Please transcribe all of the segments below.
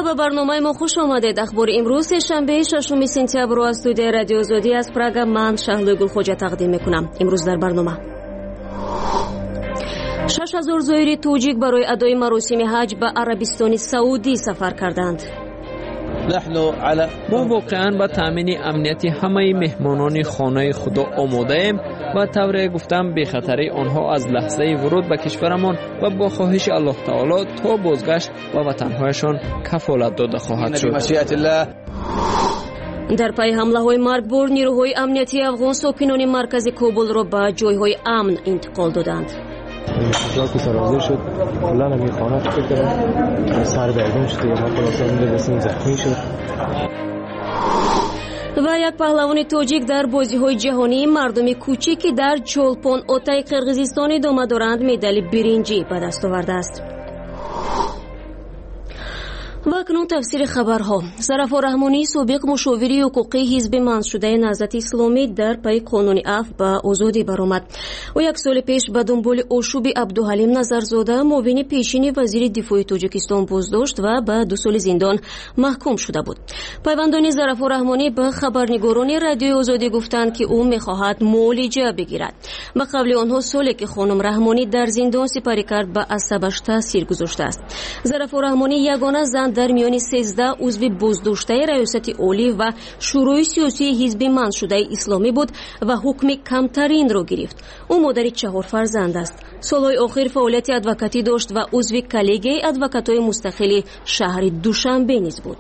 ба барномаи мо хуш омадед. ахбори имрӯз сешанбе 6 сентябр аз студияи радио озодӣ аз Прага ман Шаҳлӯи Гулхоҷа тақдим мекунам. имрӯз дар барнома 6000 зоири тоҷик барои адои маросими ҳаҷ ба Арабистони Саудӣ сафар карданд. мо воқеан ба таъмини амнияти ҳамаи меҳмонони хонаи худо омодаем ва тавре гуфтам бехатари онҳо аз лаҳзаи вуруд ба кишварамон ва бо хоҳиши Аллоҳ таоло то бозгашт ба ватанҳояшон кафолат дода хоҳад шуд. дар пайи ҳамлаҳои маргбор нирӯҳои амниятии афғон сокинони маркази Кобулро ба ҷойҳои амн интиқол доданд. که سرازیر شد کلا نمی خانه فکر کردم سر دردون شد یا من خلاصه میده بسیم زخمی شد. ва як паҳлавони тоҷик дар бозиҳои ҷаҳонӣ мардуми кӯчики дар чолпон отаи Қирғизистон идома доранд медали биринҷӣ ба даст овардааст. ва акнун тафсири хабарҳо. Сарафо Раҳмонӣ собиқ мушовири ҳуқуқии ҳизби манъшудаи Наҳзати Исломӣ дар пайи қонуни афв ба озодӣ баромад. ӯ як соли пеш ба дунболи ошуби Абдуҳалим Назарзода муовини пешини вазири дифои Тоҷикистон боздошт ва ба 2 соли зиндон маҳкум шуда буд. пайвандони Зарафо Раҳмонӣ ба хабарнигорони радиои Озодӣ гуфтанд ки ӯ мехоҳад муолиҷа бигирад. ба қавли онҳо соле ки хонум Раҳмонӣ дар зиндон сипарӣ кард ба асабаш таъсир гузоштааст. Зарафо Раҳмонӣ ягона зан дар миёни 13 узви боздоштаи раёсати олӣ ва шӯрои сиёсии ҳизби манъшудаи Исломӣ буд ва ҳукми камтаринро гирифт. ӯ модари 4 фарзанд аст. солҳои охир фаъолияти адвокатӣ дошт ва узви коллегияи адвокатҳои мустақили шаҳри Душанбе низ буд.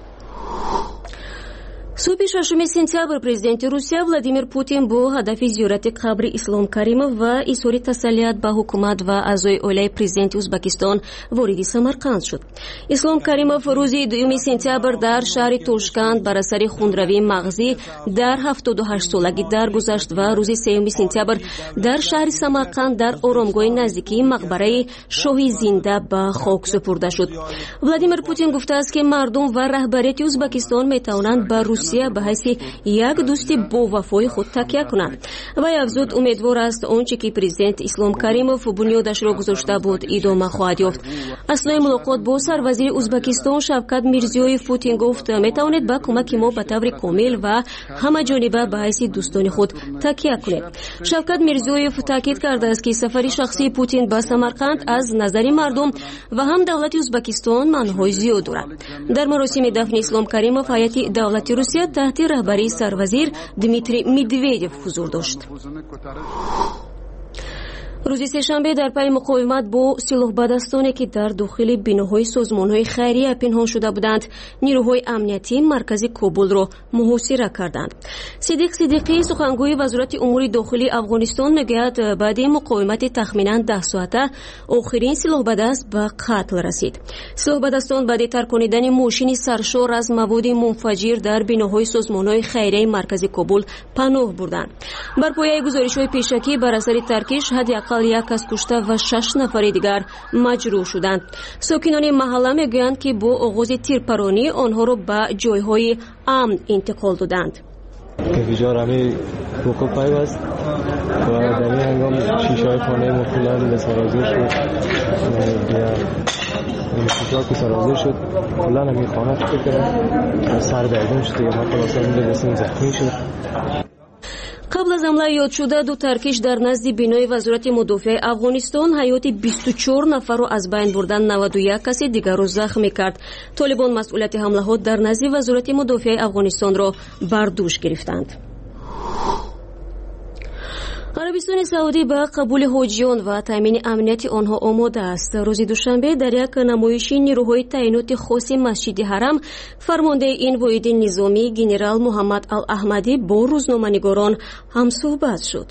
субҳи 6 сентябр президенти Русия Владимир Путин бо ҳадафи зиёрати қабри Ислом Каримов ва изҳори тассалият ба ҳукумат ва аъзои оилаи президенти Узбекистон вориди Самарқанд шуд. Ислом Каримов рӯзи 2 сентябр дар шаҳри Тошканд бар асари хунравии мағзӣ дар 78 солагӣ даргузашт ва рӯзи 3 сентябр дар шаҳри Самарқанд дар оромгоҳи наздикии мақбараи Шоҳи Зинда ба хок супурда шуд. Владимир Путин гуфтааст ки мардум ва раҳбарияти Узбекистон метавонанд ба Русия ба ҳайси як дӯсти бовафои худ такя кунад. вай афзуд умедвор аст онче ки президент Ислом Каримов бунёдашро гузошта буд идома хоҳад ёфт. аснои мулоқот бо сарвазири Узбекистон Шавкат Мирзиёев Путин гуфт метавонед ба кӯмаки мо ба таври комил ва ҳамаҷониба ба ҳайси дӯстони худ такя кунед. Шавкат Мирзиёев таъкид кардааст ки сафари шахсии Путин ба Самарқанд аз назари мардум ва ҳам давлати Узбекистон маъноҳои зиёд дорад. дар маросими дафни Ислом Каримов ҳайати давлати Русия таҳти раҳбарии сарвазир Дмитрий Медведев ҳузур дошт. рӯзи сешанбе дар пайи муқовимат бо силоҳбадастоне ки дар дохили биноҳои созмонҳои хайрия пинҳон шуда буданд, нирӯҳои амнияти маркази Кобулро муҳосира карданд. Сидиқ Сидиқӣ сухангӯи вазорати умури дохилии Афғонистон мегӯяд баъди муқовимати тахминан 10 соата охирин силоҳбадаст ба қатл расид. силоҳбадастон баъди тарконидани мошини саршор аз маводи мунфаҷир дар биноҳои созмонҳои хайрияи маркази Кобул паноҳ бурданд. бар пояи гузоришҳои пешакӣ бар асари таркиш ҳадди ақал як кас кушта ва 6 нафари дигар маҷрӯҳ шуданд. сокинони маҳалла мегӯянд ки бо оғози тирпаронӣ онҳоро ба ҷойҳои амн интиқол доданд. انفجار همه وقوع پیوست و در این هنگام شیشه‌های خانه ما کلاً به سرازیر شد. انفجار که سرازیر شد کلاً همه خانه فکر کردم سر دردون شد یا من خلاصه میده بسیم زخمی شد. قبل از حمله یاد شده دو ترکش در نزد بینای وزارت مدافع افغانستان حیات 24 نفر را از بین بردن 91 کس دیگر را زخمی کرد. طالبان مسئولیت حمله ها در نزد وزارت مدافع افغانستان را بر دوش گرفتند. عربستان سعودی با قبول حاجیان و تامین امنیت آنها آماده است. روز دوشنبه در یک نمایش نیروهای تعیینات خاص مسجد حرم فرمانده این واحد نظامی گنرال محمد الاحمدی با روزنامه‌نگاران هم صحبت شد.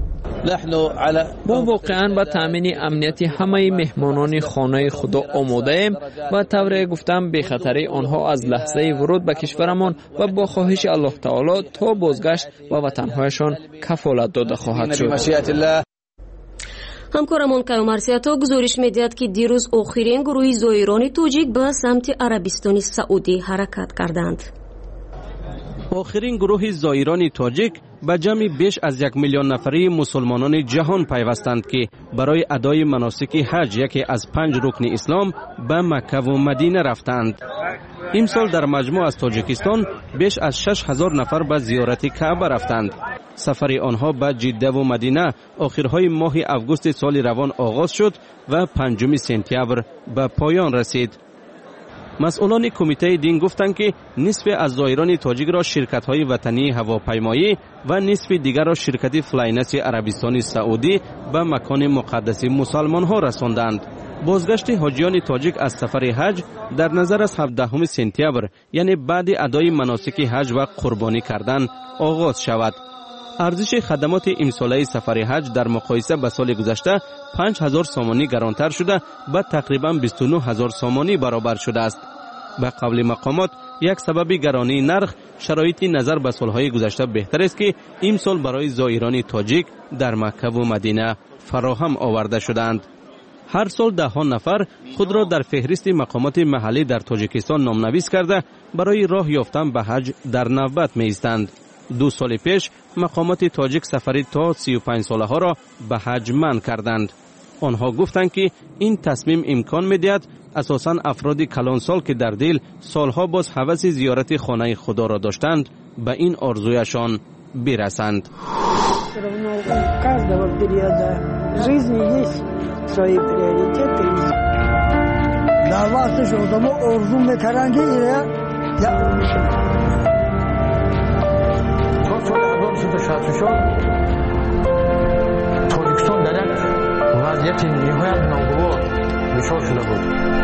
ما واقعا با تامین امنیتی همه مهمانان خانه خدا آماده ایم و طوری گفتم به خطری آنها از لحظه ورود به کشورمان و با خواهش الله تعالی تا بازگشت و وطنهایشان کفالت داده خواهد شد. ҳамкорамон каймарсиято гузориш медиҳад ки дирӯз охирин гурӯҳи зоирони тоҷик ба самти Арабистони Саудӣ ҳаракат карданд. آخرین گروه زائران تاجیک به جمع بیش از 1 میلیون نفری مسلمانان جهان پیوستند که برای ادای مناسک حج، یکی از 5 رکن اسلام، به مکه و مدینه رفتند. امسال در مجموع از تاجیکستان بیش از 6000 نفر به زیارت کعبه رفتند. سفر آنها به جده و مدینه آخرهای ماه اوگوست سال روان آغاز شد و 5 سپتامبر به پایان رسید. مسئولان کمیته دین گفتند که نصف از زائران تاجیک را شرکت‌های وطنی هواپیمایی و نصف دیگر را شرکت فلاینس عربستان سعودی به مکان مقدس مسلمان‌ها رساندند. بازگشت حاجیان تاجیک از سفر حج در نظر از 17 سپتامبر، یعنی بعد ادای مناسک حج و قربانی کردن، آغاز شود. ارزش خدمات امساله سفر حج در مقایسه با سال گذشته 5000 سامانی گرانتر شده به تقریبا 29000 سامانی برابر شده است. به قول مقامات یک سبب گرانی نرخ شرایط نظر به سالهای گذشته بهتر است که امسال برای زائران تاجیک در مکه و مدینه فراهم آورده شدند. هر سال ده نفر خود را در فهرست مقامات محلی در تاجیکستان نامنویس کرده برای راه یافتن به حج در نوبت می ایستند. 2 سال پیش مقامات تاجیک سفری تا 35 ساله ها را به حج منع کردند. آنها گفتند که این تصمیم امکان می‌دهد اساساً افراد کلانسال که در دل سالها باز هوس زیارت خانه خدا را داشتند به این آرزویشان برسند. تاجیکستان در یک وضعیت نهایت ناگوار دچار شده بود.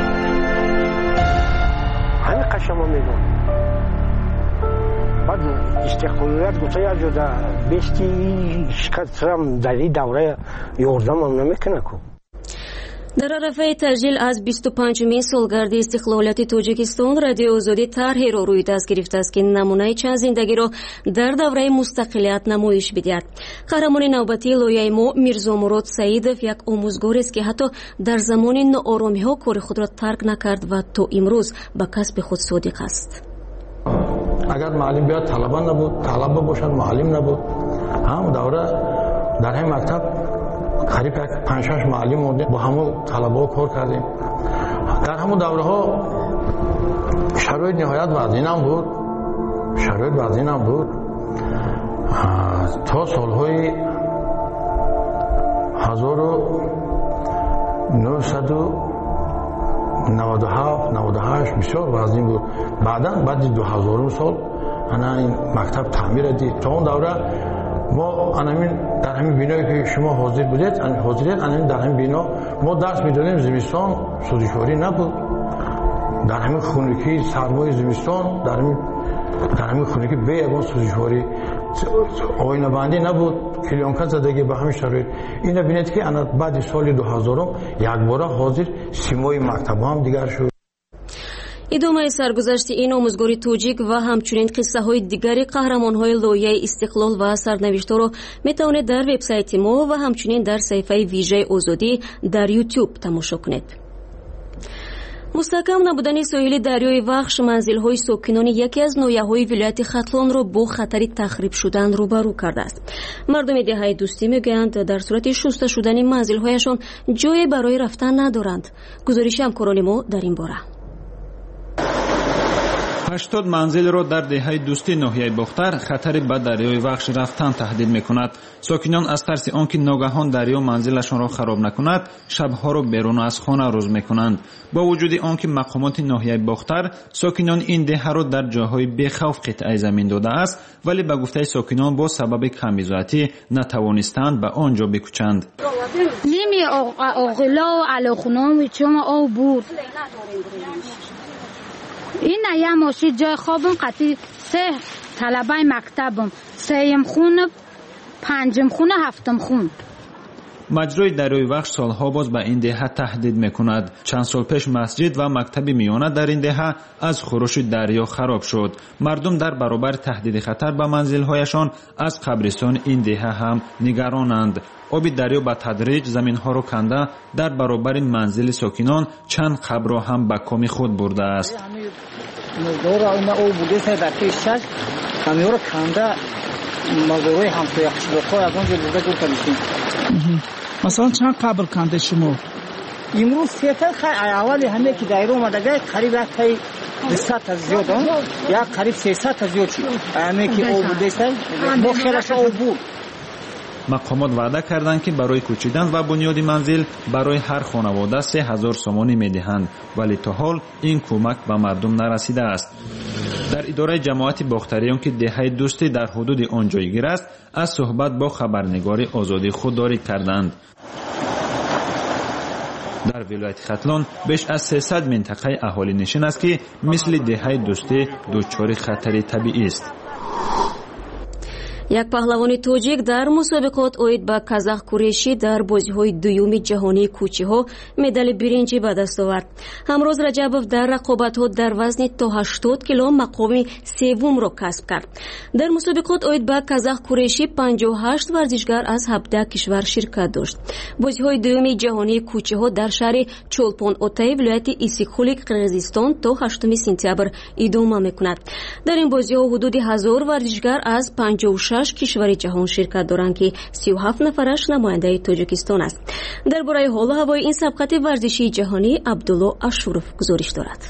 همین قشم ما میگم بعد استقلالیت گوشه یک جدا بیستی شکست رم در این دوره یاردم هم نمیکنه که در عرفه تسجیل از 25مین سالگرد استقلالیت تاجیکستان رادیو آزادی طرحی را روی دست گرفته است که نمونه چند زندگی را در دوره مستقلیت نمایش بدهد. قهرمان نوبتی لایحه ما میرزا مراد سعیدов یک آموزگار است که حتی در زمان ناآرامی‌ها کار خود را ترک نکرد و تا امروز به کسب خود صادق است. اگر معلم بیاد طلبه نبود، طلبه باشد معلم نبود. هم دوره در همین مکتب قریب 5-6 معلم بودیم، با همون طلبه کار کردیم. در همون دوره ها شرایط نهایت وضعینم بود، تا سالهای 1997-98 بسیار وضعین بود. بعد 2000 سال انا این مکتب تعمیر دید. تا اون دوره ما در همین بینایی که شما حاضر بودید در همین بینا ما درس میدادیم. زمستان سوزشواری نبود، در همین خونگی سرمای زمستان در همین خونگی به یگان سوزشواری آینه بندی نبود، کلیانکت زدگی به همین شرایط. اینا بینید که انا بعد سال 2000 یک بار حاضر سیمای مکتب هم دیگر شد. ادامه سرگذشت این آموزگار تاجیک و همچنین قصه های دیگری قهرمان های لایحه استقلال و سرنوشت را می توانید در وبسایت ما و همچنین در صفحه ویژه آزادی در یوتیوب تماشا کنید. مستحکم نبودن ساحل دریای وخش منزل‌های ساکنان یکی از ناحیه‌های ولایت ختلان را با خطر تخریب شدن روبرو کرده است. مردم دهه دوستی میگویند در صورت شسته شدن منزل‌هایشان جای برای رفتن ندارند. گزارش همکاران ما در این باره. 80 منزل را در دهه دوستی ناحیه باختر خطر به دریای وخش رفتن تهدید می‌کند. ساکنان از ترس آنکه ناگهان دریا منزلشان را خراب نکند، شبها را بیرون از خانه روز می‌کنند. با وجود آنکه مقامات ناحیه باختر ساکنان این دهه را در جاهای بی‌خوف قطعه زمین داده است، ولی به گفته ساکنان با سبب کمیزاتی نتوانستند به آنجا بکوچند. نیمی اغلا و علاخونام چما او بود. این یه ماشین جای خوابم قطعی 3 طلبه مکتبم، 3م خونه، 5م خونه، 7م خون. مجرای دریای وخش سالها باز به این دهه تهدید میکند. چند سال پیش مسجد و مکتب میانه در این دهه از خروش دریا خراب شد. مردم در برابر تهدید خطر به منزلهایشان از قبرستان این دهه هم نگرانند. آب دریا به تدریج زمینها را کنده در برابر منزل ساکنان چند قبر را هم به کام خود برده است. همین رو کنده مزارای همسایه قشبق‌ها از اونجا برده گل کردیم. مثلا چند قبر کنده شما؟ امروز سیتر اولی همه که دایره اومده قریب یک 200 تا زیاد یا قریب 300 تا زیاد شد. همه که او بوده است ما خیلیش او بود. مقامات وعده کردند که برای کوچیدن و بنیاد منزل برای هر خانواده 3000 سومانی میدهند، ولی تا حال این کمک به مردم نرسیده است. در اداره جماعت باختریان که دهه دوستی در حدود آن جایگیر است، از صحبت با خبرنگار آزادی خودداری کردند. در ولایت ختلان بیش از 300 منطقه اهالی نشین است که مثل دهه دوستی دچار خطر طبیعی است. یک پهلوانی توجیک در مسابقات اوید با کازاخ کوریشی در بازی‌های دوم جهانی کوچه‌ها مدال برنجی به دست آورد. همروز رجبوف در رقابت‌ها در وزن تا 80 کیلو مقام سوم را کسب کرد. در مسابقات اوید با کازاخ کوریشی 58 ورزشکار از 17 کشور شرکت داشت. بازی‌های دوم جهانی کوچه‌ها در شهر چولپون اوتای ولایت ایسیکخولیک قرقیزستان تا 8 سپتامبر ادامه می‌کند. در این بازی‌ها حدود 1000 ورزشکار از 56 کشور جهان شرکت دارند که 37 نفرش نماینده تاجیکستان است. درباره حال و هوای این سبقت ورزشی جهانی عبدالله اشورف گزارش دارد.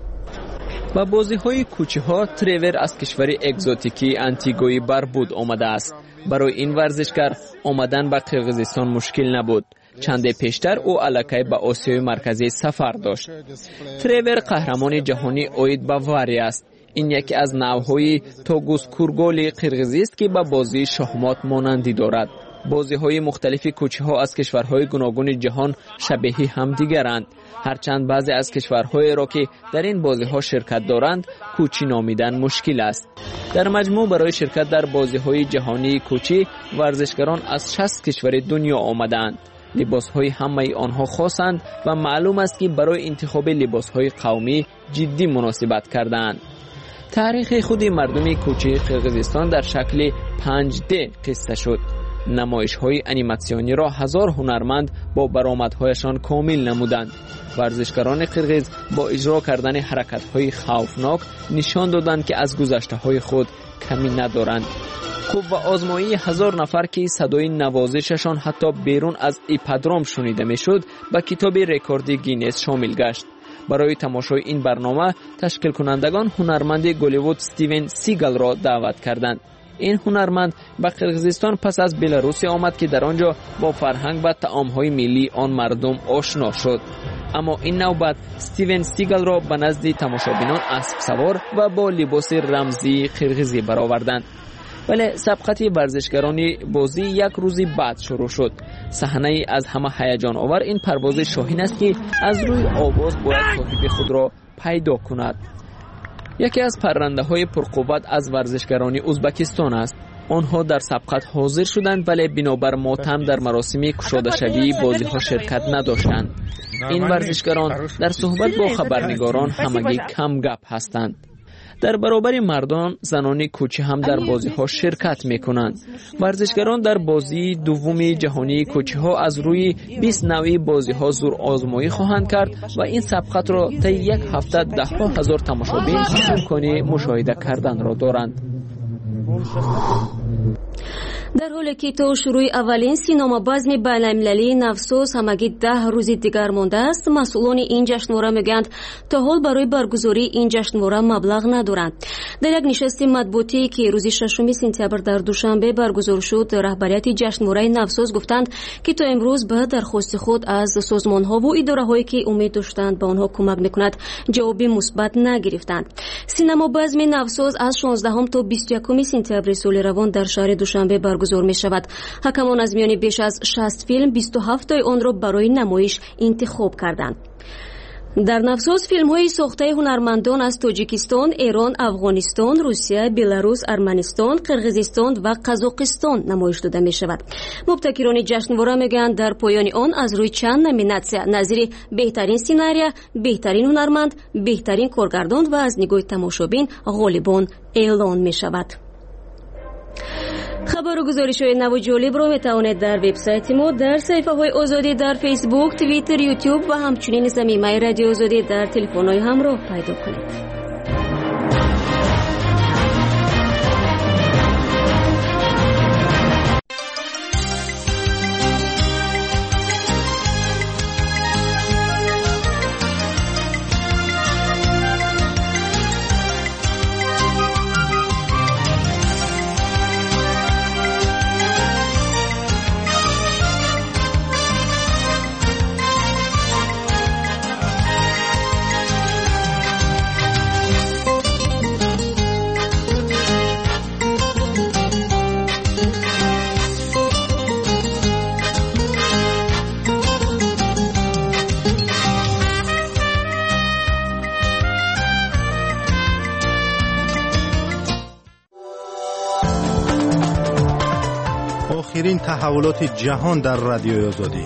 با بازی‌های کوچه‌ها تریور از کشور اگزوتیکی آنتیگوی باربود آمده است. برای این ورزشکار آمدن به قرقیزستان مشکل نبود. چند پیشتر او علاقه به آسیای مرکزی سفر داشت. تریور قهرمان جهانی اوید با واری است. این یکی از نوع‌های توگوسکورگول قرقیزی است که با بازی شахمات مانندی دارد. بازی‌های مختلف کوچه‌ها از کشورهای گوناگون جهان شبیه همدیگرند. هرچند بعضی از کشورهای را که در این بازی‌ها شرکت دارند کوچی نامیدن مشکل است. در مجموع برای شرکت در بازی‌های جهانی کوچی ورزشکاران از 60 کشور دنیا آمدند. لباس‌های همه آنها خاصند و معلوم است که برای انتخاب لباس‌های قومی جدی مناسبت کردند. تاریخ خود مردم کوچه قرقیزستان در شکل 5D قصه شد. نمایش‌های انیماسیونی را 1000 هنرمند با برآمدهایشان کامل نمودند. ورزشکاران قرقیز با اجرا کردن حرکت‌های خوفناک نشان دادند که از گذشته‌های خود کمی ندارند. خوب و آزمایی 1000 نفر که صدای نوازششان حتی بیرون از ایپادروم شنیده میشد به کتاب رکورد گینس شامل گشت. برای تماشای این برنامه تشکیل کنندگان هنرمند گالیوود استیون سیگال را دعوت کردند. این هنرمند به قرقیزستان پس از بلاروس آمد که در آنجا با فرهنگ و طعام‌های ملی آن مردم آشنا شد. اما این نوبت استیون سیگال را به نزد تماشابینان اسب سوار و با لباس رمزی قرقیزی برآوردند. ولی سبقت ورزشکاران بازی یک روزی بعد شروع شد. صحنه از همه هیجان آور این پرواز شاهین است که از روی آواز باید صاحب خود را پیدا کند. یکی از پرنده های پرقوت از ورزشکاران ازبکستان است. آنها در سبقت حاضر شدند ولی بنابر ماتم در مراسم کشاده شوی بازی ها شرکت نداشتند. این ورزشکاران در صحبت با خبرنگاران همگی کم گپ هستند. در برابر مردان زنان کوچه هم در بازی ها شرکت می کنند. ورزشکاران در بازی دوم جهانی کوچه ها از روی 20 نوعی بازی ها زور آزمایی خواهند کرد و این سبقت را طی یک هفته 10,000 تماشابین امکان مشاهده کردن را دارند. در حالی که تا شروع اولین سینما بزم بین‌المللی نوساز همگی 10 روز دیگر مانده است، مسئولان این جشنواره میگویند تا حال برای برگزاری این جشنواره مبلغ ندارند. در یک نشست مطبوعاتی که روز 6 سپتامبر در دوشنبه برگزار شد، رهبریت جشنواره نوساز گفتند که تا امروز به درخواست خود از سازمان‌ها و اداره‌هایی که امید داشتند به آنها کمک می‌کند جواب مثبت نگرفتند. سینما بزم نوساز از 16 تا 21 سپتامبر سال روان در شهر دوشنبه برگزار می شود. حکمان از میان بیش از 60 فیلم 27 آن را برای نمایش انتخاب کردند. در نوساز فیلم های ساخته هنرمندان از تاجیکستان، ایران، افغانستان، روسیه، بلاروس، ارمنستان، قرقیزستان و قزاقستان نمایش داده می شود. مبتکران جشنواره میگویند در پایان آن از روی چند نامیناسیون نظیر بهترین سناریو، بهترین هنرمند، بهترین کارگردان و از نگاه تماشابین غالبان اعلان می شود. خبر و گزارش‌های نو و جالب را می‌توانید در وبسایت ما، در صفحه‌های آزادی در فیسبوک، توییتر، یوتیوب و همچنین زمینه رادیو آزادی در تلفن‌های همراه پیدا کنید. آخرین تحولات جهان در رادیوی آزادی.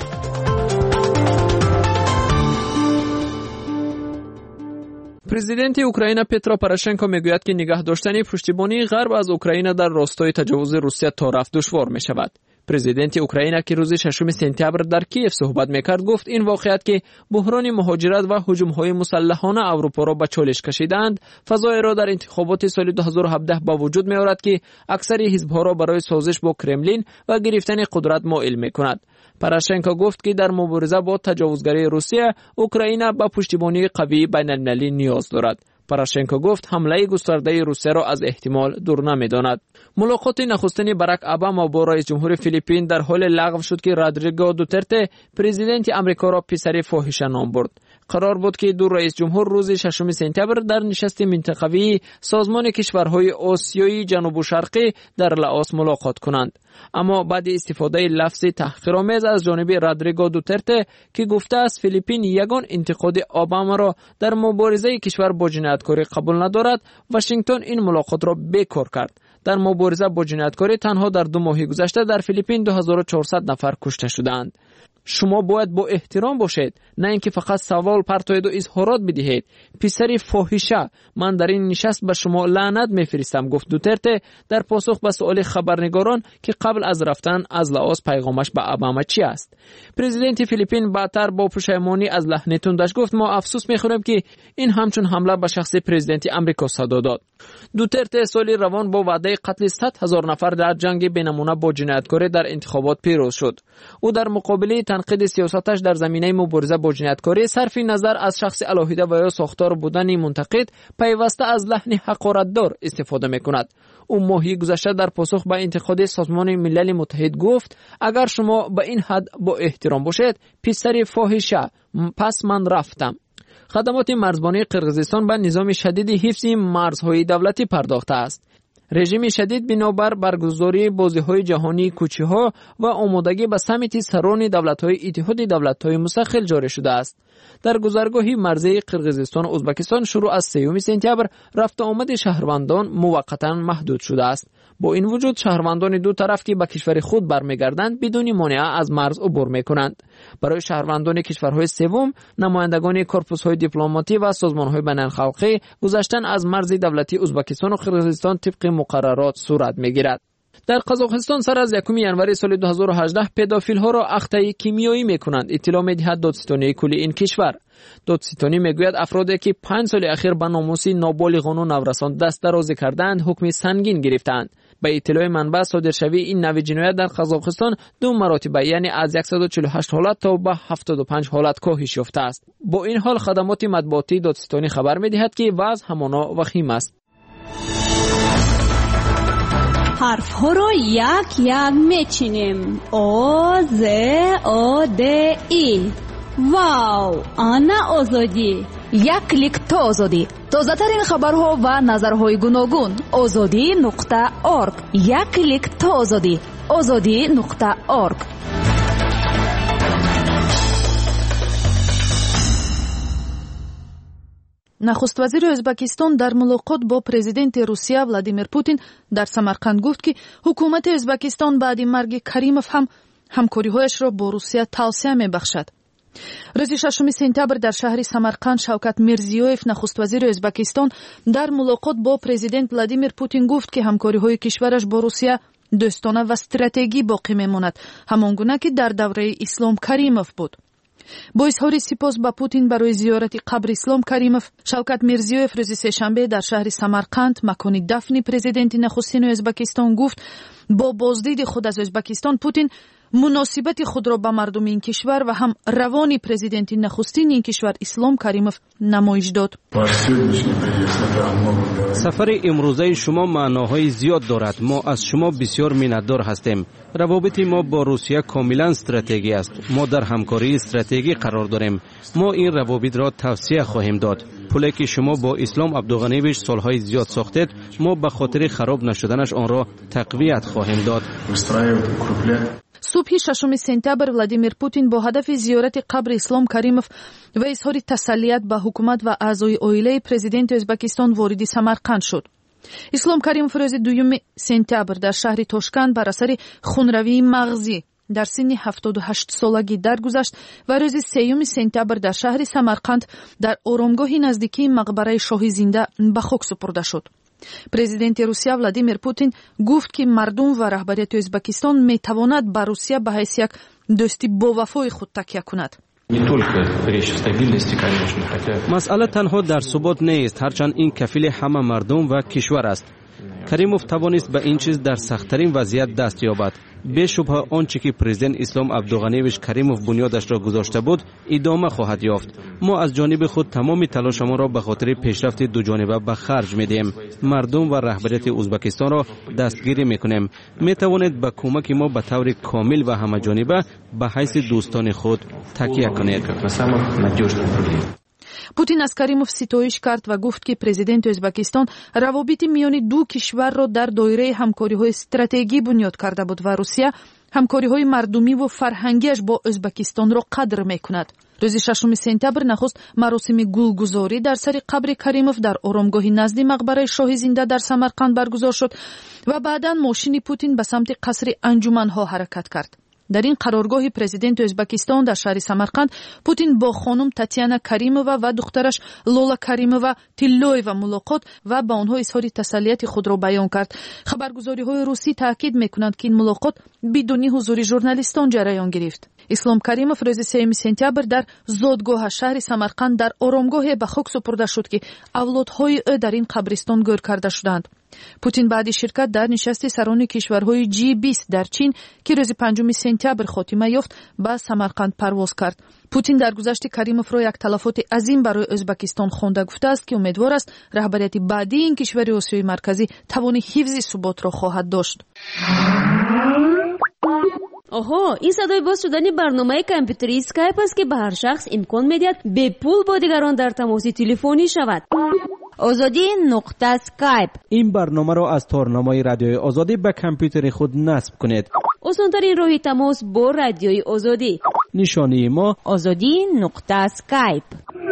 پرزیدنت اوکراین پترو پوراشنکو میگوید که نگاه داشتن پشتیبانی غرب از اوکراین در راستای تجاوز روسیه تا رفت دشوار می شود. پرزیدنت اوکراین که روز 6 سپتامبر در کیف صحبت میکرد گفت این واقعیت که بحران مهاجرت و هجوم‌های مسلحانه اروپا را به چالش کشیدند فضای را در انتخابات سال 2017 با وجود می‌آورد که اکثر حزب‌ها را برای سازش با کرملین و گرفتن قدرت مائل می‌کند. پوراشنکو گفت که در مبارزه با تجاوزگری روسیه اوکراین به پشتیبانی قوی بین‌المللی نیاز دارد. پوراشنکو گفت حمله گسترده روسیه را از احتمال دور نمی‌داند. ملاقات نخستین باراک اوباما با رئیس جمهور فیلیپین در حال لغو شد که رودریگو دوترته پرزیدنت آمریکا را پسر فاحشه نام برد. قرار بود که دو رئیس جمهور روز 6 سپتامبر در نشست منطقوی سازمان کشورهای آسیایی جنوب و شرقی در لاوس ملاقات کنند. اما بعد استفاده لفظ تحقیرآمیز از جانب رودریگو دوترته که گفته است فیلیپین یگان انتقاد اوباما را در مبارزه کشور با جنایتکاری قبول ندارد، واشنگتن این ملاقات را بیکار کرد. در مبارزه با جنایتکاری تنها در 2 ماه گذشته در فیلیپین 2400 نفر کشته شدند. شما باید با احترام باشید، نه اینکه فقط سوال پرتوید و اظهارات بدهید. پسر فاحشه، من در این نشست به شما لعنت میفرستم، گفت دوترته در پاسخ به سؤال خبرنگاران که قبل از رفتن از لاوس پیغامش به اوباما چی است. پرزیدنت فیلیپین بعدتر با پشیمانی از لحن تندش گفت ما افسوس میخوریم که این همچون حمله به شخص پرزیدنت آمریکا صدا داد. دوترته سال روان با وعده قتل 100,000 نفر در جنگ بین‌المللی با جنایتکاری در انتخابات پیروز شد. او در مقابله تنقید سیاستش در زمینه مبارزه با جنایتکاری صرف نظر از شخص الهیده و یا ساختار بودن منتقد پیوسته از لحن حقارت‌دار استفاده می‌کند. او ماهی گذشته در پاسخ به انتقاد سازمان ملل متحد گفت اگر شما به این حد با احترام باشید پسر فاحشه، پس من رفتم. خدمات مرزبانی قرقیزستان به نظام شدید حفظ مرزهای دولتی پرداخته است. رژیم شدید بنابر برگزاری بازی‌های جهانی کوچه‌ها و آمادگی به سمیت سران دولت‌های اتحاد دولت‌های مستقل جاری شده است. در گذرگاهی مرزی قرقیزستان و ازبکستان شروع از 3 سپتامبر رفت آمد شهروندان موقتا محدود شده است. با این وجود شهروندان دو طرف که به کشور خود برمیگردند بدون مانع از مرز عبور می‌کنند. برای شهروندان کشورهای سوم نمایندگان کورپوس‌های دیپلماتی و سازمان‌های بین‌الخلقی گذشتن از مرز دولتی ازبکستان و قرقیزستان طبق مقررات صورت می‌گیرد. در قزاقستان سر از 1 ژانویه سال 2018 پدافیل‌ها را اخته کیمیایی می‌کنند. اطلاع می‌دهد دادستانی کلی این کشور. دادستانی میگوید افرادی که 5 سال اخیر به ناموس نابالغان و نورسان دست درازی کردند حکم سنگین گرفتند. به اطلاع منبع صادرشوی این نوع جنایت در قزاقستان 2 مراتبه یعنی از 148 حالت تا به 75 حالت کاهش یافته است. با این حال خدمات مطبوعاتی دادستانی خبر می‌دهد که وضع همانا وخیم است. حرف ها رو یک یک میچینیم. آ ز آ د ای. واو، آنا آزادی. یک کلیک تا آزادی. تازه ترین خبرها و نظرهای گوناگون. azadi.org. یک کلیک تا آزادی. azadi.org. نخست وزیر ازبکستان در ملاقات با پرزیدنت روسیه ولادیمیر پوتین در سمرقند گفت که حکومت ازبکستان بعد مرگ کریموف هم همکاری‌هایش را با روسیه توسعه می‌بخشد. روز 6 سپتامبر در شهر سمرقند شوکت میرزیویف نخست وزیر ازبکستان در ملاقات با پرزیدنت ولادیمیر پوتین گفت که همکاری‌های کشورش با روسیه دوستانه و استراتژیکی باقی می‌ماند، همانگونه که در دوره اسلام کریموف بود. با اظهار سپاس به پوتین برای زیارت قبر اسلام کریموف، شوکت میرزیویف روز سه‌شنبه در شهر سمرقند مکان دفن پرزیدنت نخستین ازبکستان گفت با بازدید خود از ازبکستان پوتین مناسبت خود را به مردم این کشور و هم روان پرزیدنت نخستین این کشور اسلام کریموف نمایش داد. سفر امروزه شما معناهای زیاد دارد. ما از شما بسیار منتدار هستیم. روابط ما با روسیه کاملا استراتژیکی است. ما در همکاری استراتژیکی قرار داریم. ما این روابط را توسعه خواهیم داد. پلی که شما با اسلام عبدالغنیویچ سالهای زیاد ساختید، ما به خاطر خراب نشدنش آن را تقویت خواهیم داد. صبح 6 سپتامبر ولادیمیر پوتین با هدف زیارت قبر اسلام کریموف و اظهار تسلیت به حکومت و اعضای عائله پرزیدنت ازبکستان وارد سمرقند شد. ислом каримов рӯзи 2 сентябр дар шаҳри тошканд бар асари хунравии мағзӣ дар синни 78 солагӣ даргузашт ва рӯзи 3 сентябр дар шаҳри Самарқанд дар оромгоҳи наздикии мақбараи шоҳи зинда ба хок супурда шуд. президенти Русия Владимир Путин гуфт ки мардум ва раҳбарияти Ӯзбекистон метавонад ба Русия ба ҳайс як дӯсти бовафои худ такя кунад. масъала танҳо дар субот нест, ҳарчанд ин кафили ҳама мардум ва кишвар аст. Каримов тавонист ба ин чиз дар сахттарин вазъият даст ёбад. бешубҳа онче ки президент Ислом Абдуғаниевич Каримов бунёдашро гузошта буд, идома хоҳад ёфт. мо аз ҷониби худ тамоми талошамонро ба хотири пешрафти дуҷониба ба харҷ медиҳем. мардум ва раҳбарияти Ӯзбекистонро дастгирӣ мекунем. метавонед ба кӯмаки мо ба таври комил ва ҳамаҷониба ба ҳайси дӯстони худ такя кунед. Путин аз Каримов ситоиш кард ва гуфт ки президенти Ӯзбекистон равобити миёни ду кишварро дар доираи ҳамкориҳои стратегӣ бунёд карда буд ва Русия ҳамкориҳои мардумиву фарҳангиаш бо Ӯзбекистонро қадр мекунад. рӯзи 6 сентябр нахуст маросими гулгузорӣ дар сари қабри Каримов дар оромгоҳи назди мақбараи шоҳи зинда дар Самарқанд баргузор шуд ва баъдан мошини Путин ба самти қасри анҷуманҳо ҳаракат кард. дар ин қароргоҳи президенти Ӯзбекистон дар шаҳри Самарқанд Путин бо хонум Татьяна Каримова ва духтараш Лола Каримова Тиллоева мулоқот ва ба онҳо изҳори таsalлияти худро баён кард. хабаргузориҳои русӣ таъкид мекунанд ки ин мулоқот бидуни ҳузури журналистон ҷараён гирифт. ислом Каримов рӯзи 3 сентябр дар зодгоҳа шаҳри Самарқанд дар оромгоҳе ба хок супурда шуд ки авлодҳои ӯ дар ин қабристон гӯр карда шуданд. Путин баъди ширкат дар нишасти сарони кишварҳои G20 дар Чин ки рӯзи 5 сентябр хотима ёфт ба Самарқанд парвоз кард. Путин дар гузашти Каримовро як талафоти азим барои Ӯзбекистон хонда гуфтааст ки умедвор аст раҳбарияти баъдии ин кишвари Осиёи марказӣ тавони ҳифзи суботро хоҳад дошт. оҳо, ин садои боз шудани барномаи компютери скайп аст ки ба ҳар шахс имкон медиҳад бепул бо дигарон дар тамоси телефонӣ шавад. озодӣ нуқта скайп. ин барномаро аз торнамаи радиои озодӣ ба компютери худ насб кунед. осонтарин роҳи тамос бо радиои озодӣ. нишонии мо озодӣ нуқта скайп.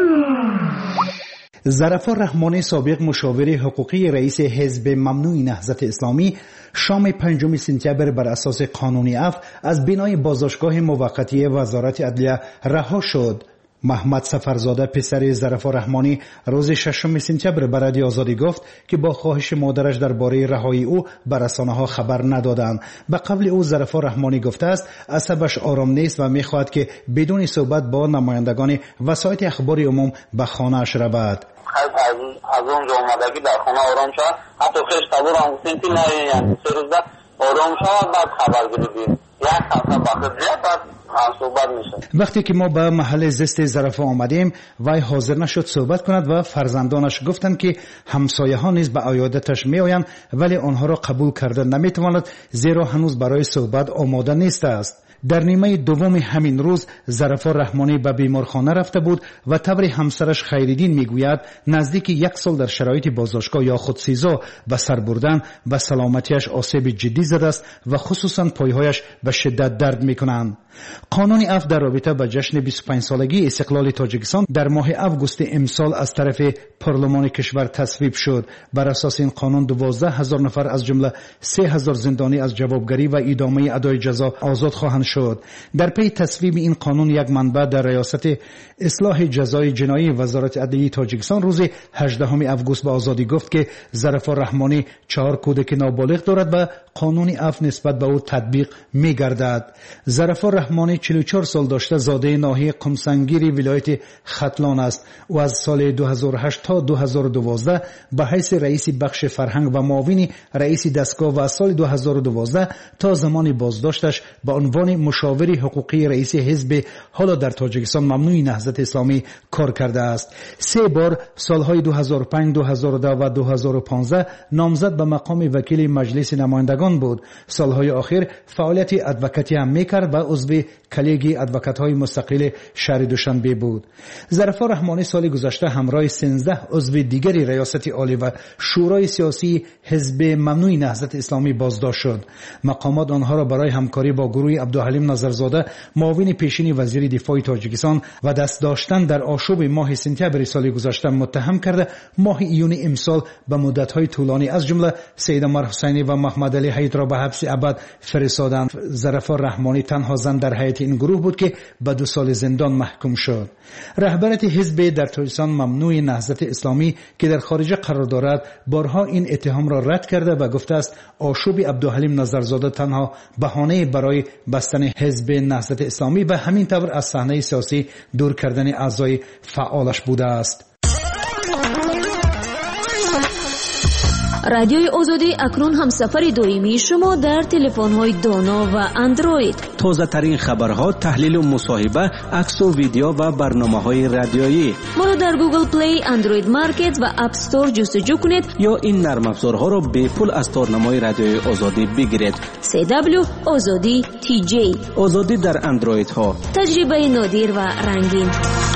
ظرفا رحمانی سابق مشاور حقوقی رئیس حزب ممنوع نهضت اسلامی شام 5 سپتامبر بر اساس قانونی عفو از بینای بازداشتگاه موقتی وزارت عدلیه رها شد. محمد سفرزاده پسر ظرفا رحمانی روز 6 سپتامبر به رادیو آزادی گفت که با خواهش مادرش درباره رهایی او به رسانه‌ها خبر ندادند. به قول او ظرفا رحمانی گفته است عصبش آرام نیست و می‌خواهد که بدون صحبت با نمایندگان وسایط اخبار عموم به خانه‌اش رود. از اونجا اومده که در خونه آرام شد، حتی خیش قبول هم گفتیم که نه یعنی 3 روز آرام شد بعد خبر گرفتیم. یک هفته بعد بعد صحبت میشه. وقتی که ما به محل زیست ظرفا آمدیم وای حاضر نشد صحبت کند و فرزندانش گفتند که همسایه ها نیز به عیادتش میآیند ولی آنها را قبول کرده نمیتواند زیرا هنوز برای صحبت آماده نیست است. در نیمه دوم همین روز ظرفا رحمانی به بیمارخانه رفته بود و طور همسرش خیریدین میگوید نزدیک 1 سال در شرایط بازداشتگاه یا خودسیزا به سر بردن و سلامتیش آسیب جدی زده است و خصوصا پایهایش به شدت درد میکنند. قانون عفو در رابطه با جشن 25 سالگی استقلال تاجیکستان در ماه آگوست امسال از طرف پارلمان کشور تصویب شد. بر اساس این قانون 12,000 نفر از جمله 3,000 زندانی از جوابگری و ادامه ادای جزا آزاد خواهند شد. در پی تصویب این قانون یک منبع در ریاست اصلاح جزای جنایی وزارت عدلیه تاجیکستان روز 18 آگوست به آزادی گفت که ظرفا رحمانی 4 کودک نابالغ دارد و قانون عفو نسبت به او تطبیق می‌گردد. ظرفا رحمانی 44 سال داشته، زاده ناحیه قمسنگیری ولایت ختلان است. او از سال 2008 تا 2012 به حیث رئیس بخش فرهنگ و معاون رئیس دستگاه و از سال 2012 تا زمان بازداشتش به عنوان مشاور حقوقی رئیس حزب حالا در تاجیکستان ممنوع نهضت اسلامی کار کرده است. 3 بار سالهای 2005، 2010 و 2015 نامزد به مقام وکیل مجلس نمایندگان کنندگان بود. سالهای آخر فعالیت ادوکاتی هم میکرد و عضو کلیگی ادوکات‌های مستقل شهر دوشنبه بود. ظرفا رحمانی سال گذشته همراه 13 عضو دیگری ریاست عالی و شورای سیاسی حزب ممنوع نهضت اسلامی بازداشت شد. مقامات آنها را برای همکاری با گروه عبدالحلیم نظرزاده معاون پیشین وزیر دفاع تاجیکستان و دست داشتن در آشوب ماه سپتامبر سال گذشته متهم کرده ماه ایون امسال به مدت‌های طولانی از جمله سید عمر حسینی و محمد علی حیدر را به حبس ابد فرستادند. ظرفا رحمانی تنها زن در هیئت این گروه بود که به 2 سال زندان محکوم شد. رهبرت حزب در تاجیکستان ممنوع نهضت اسلامی که در خارج قرار دارد بارها این اتهام را رد کرده و گفته است آشوب عبدالحلیم نظرزاده تنها بهانه برای بستن حزب نهضت اسلامی و همین طور از صحنه سیاسی دور کردن اعضای فعالش بوده است. رادیوی آزادی اکنون همسفر دائمی شما در تلفن‌های دانا و اندروید. تازه ترین خبرها، تحلیل و مصاحبه، عکس و ویدیو و برنامه‌های رادیویی. ما را در گوگل پلی، اندروید مارکت و اپ استور جستجو کنید یا این نرم افزارها را به پول از تارنمای رادیوی آزادی بگیرید. CW آزادی TJ. آزادی در اندروید ها. تجربه نادر و رنگین.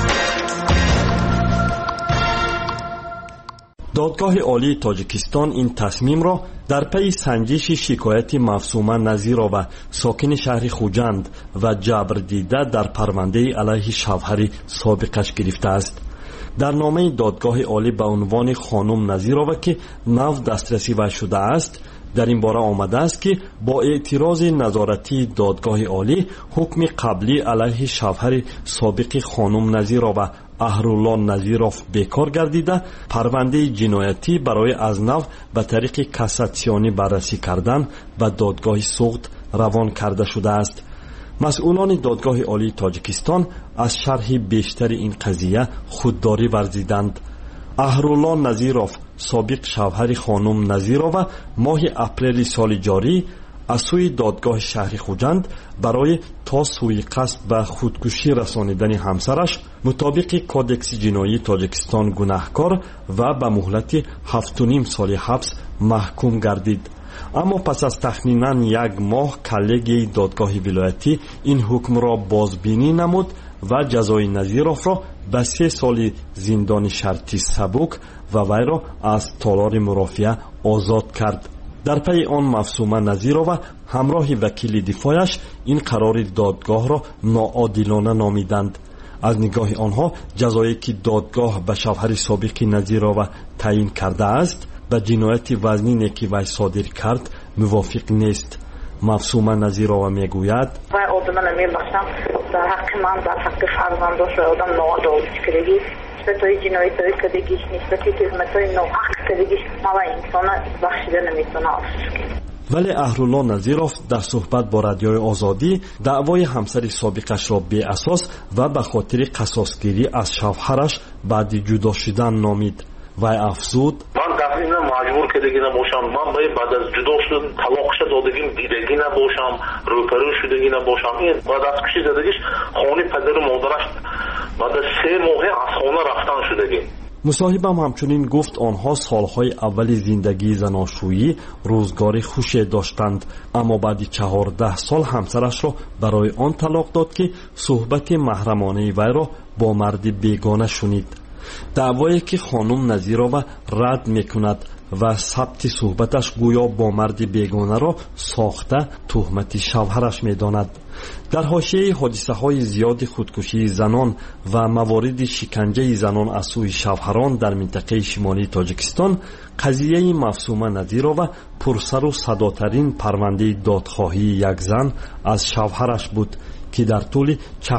دادگاه عالی تاجیکستان این تصمیم را در پی سنجش شکایت مفصومه نظیرا و ساکن شهر خوجند و جبر دیده در پرونده علیه شوهر سابقش گرفته است. در نامه دادگاه عالی به عنوان خانم نظیرا که نو دسترسی و شده است در این باره آمده است که با اعتراض نظارتی دادگاه عالی حکم قبلی علیه شوهر سابق خانم نظیرا و اهرالله نظیروف بیکار گردیده پرونده جنایتی برای از نو به طریق کاساسیونی بررسی کردن و دادگاه سقط روان کرده شده است. مسئولان دادگاه عالی تاجیکستان از شرح بیشتر این قضیه خودداری ورزیدند. اهرالله نظیروف سابق شوهر خانم نظیرا ماه اپریل سال جاری از سوی دادگاه شهر خوجند برای تا سوی قصد به خودکشی رسانیدن همسرش مطابق کودکس جنایی تاجیکستان گناهکار و به مهلت 7.5 سال حبس محکوم گردید. اما پس از تخمیناً 1 ماه کلگی دادگاه ولایتی این حکم را بازبینی نمود و جزای نظیروف را به 3 سال زندان شرطی سبک و وی را از تالار مرافعه آزاد کرد. در پی آن مفصومه نظیرا و همراه وکیل دفاعش این قرار دادگاه را ناعادلانه نامیدند. از نگاه آنها جزایی که دادگاه به شوهر سابق نظیرا و تعیین کرده است به جنایت وزنی که وی صادر کرد موافق نیست. مفصومه نظیرا و میگوید وی آدم نمیباشم در حق من در حق فرزنداش و آدم ناعادل کرده نسبت‌های جنایت‌های کردگیش نسبتی تهمت‌های ناحق کردگیش مالا انسان بخشیده نمیتونه افسوس. ولی اهرالله نظیروف در صحبت با رادیوی آزادی دعوای همسر سابقش را بی اساس و به خاطر قصاصگیری از شوهرش بعد جدا شدن نامید. وی افزود من دفعینا مجبور کردگی نباشم، من باید بعد از جدا شدن طلاقش دادگیم دیدگی نباشم، روپرو شدگی نباشم. این بعد از کشی زدگیش خانه پدر و مادرش بعد از 3 ماه از خانه رفتن شدگی. مصاحبم همچنین گفت آنها سالهای اول زندگی زناشویی روزگار خوشی داشتند، اما بعد 14 سال همسرش را برای آن طلاق داد که صحبت محرمانه وی را با مرد بیگانه شنید. دعوایی که خانم نظیرا و رد میکند و ثبت صحبتش گویا با مرد بیگانه را ساخته تهمت شوهرش میداند. در حاشیه حادثه های زیاد خودکشی زنان و موارد شکنجه زنان از سوی شوهران در منطقه شمالی تاجیکستان قضیه مفصومه نظیرا و پرسر و صداترین پرونده دادخواهی یک زن از شوهرش بود که در طول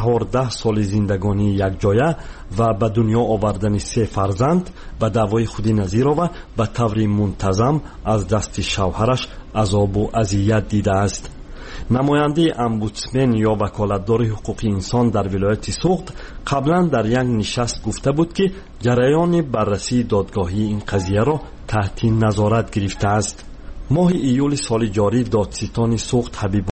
14 سال زندگانی یک جایه و به دنیا آوردن 3 فرزند به دعوای خود نظیرا و به طور منتظم از دست شوهرش عذاب و اذیت دیده است. نماینده امبودسمن یا وکالتدار حقوق انسان در ولایت سقط قبلا در یک نشست گفته بود که جریان بررسی دادگاهی این قضیه را تحت نظارت گرفته است. ماه ایول سال جاری دادستان سقط حبیب